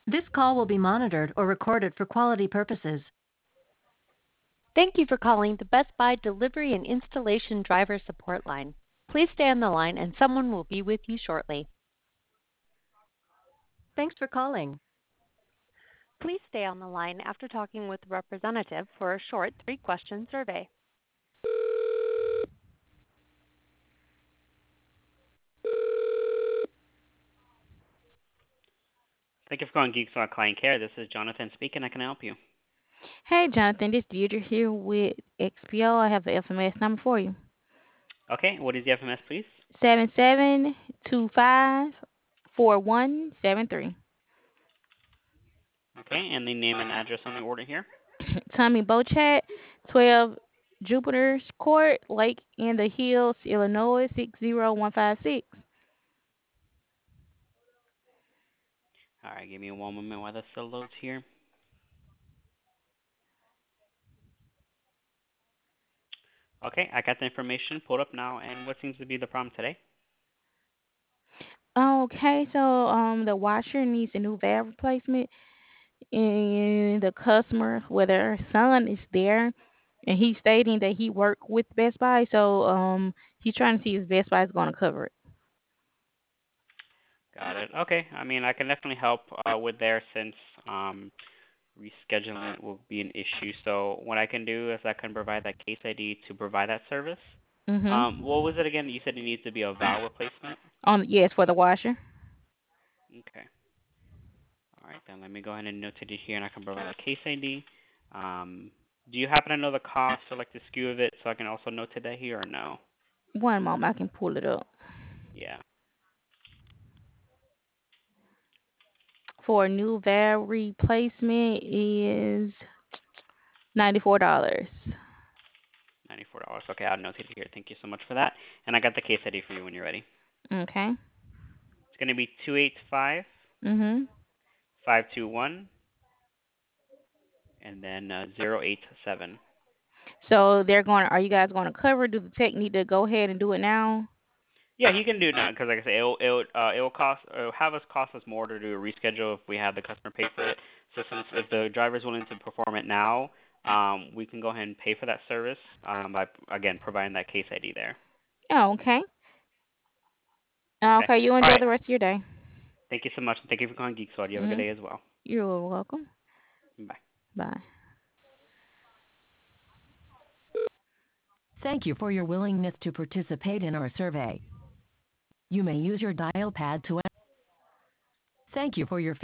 This call will be monitored or recorded for quality purposes. Thank you for calling the Best Buy Delivery and Installation Driver Support Line. Please stay on the line and someone will be with you shortly. Thanks for calling. Please stay on the line after talking with the representative for a short 3-question survey. Thank you for calling Geeks Client Care. This is Jonathan speaking. I can help you. Hey, Jonathan, this is Deirdre here with XPO. I have the FMS number for you. Okay, what is the FMS, please? 77254173. Okay, and the name and address on the order here. Tommy Bochat, 12 Jupiter's Court, Lake in the Hills, Illinois, 60156. All right, give me one moment while this still loads here. Okay, I got the information pulled up now, and what seems to be the problem today? Okay, so the washer needs a new valve replacement, and the customer, whether her son is there, and he's stating that he worked with Best Buy, so he's trying to see if Best Buy is going to cover it. Got it. Okay, I mean, I can definitely help with there since rescheduling it will be an issue. So what I can do is I can provide that case ID to provide that service. What was it again? You said it needs to be a valve replacement? Yes, for the washer. Okay. All right, then let me go ahead and notate it here, and I can provide a case ID. Do you happen to know the cost or like the SKU of it, so I can also notate that here, or no? One moment, I can pull it up. Yeah. For a new valve replacement is $94. $94. Okay, I'll notate it here. Thank you so much for that. And I got the case ID for you when you're ready. Okay. It's going to be 285 Mhm. 521 and then 087. So they're going. Are you guys going to cover? Do the tech need to go ahead and do it now? Yeah, he can do it now because, like I say, it'll have us cost us more to do a reschedule if we have the customer pay for it. So since if the driver's willing to perform it now, we can go ahead and pay for that service by again providing that case ID there. Oh, okay. Okay. Okay. You All enjoy right. the rest of your day. Thank you so much, and thank you for calling Geek Squad. You have a good Mhm. day as well. You're welcome. Bye. Bye. Thank you for your willingness to participate in our survey. You may use your dial pad to. Thank you for your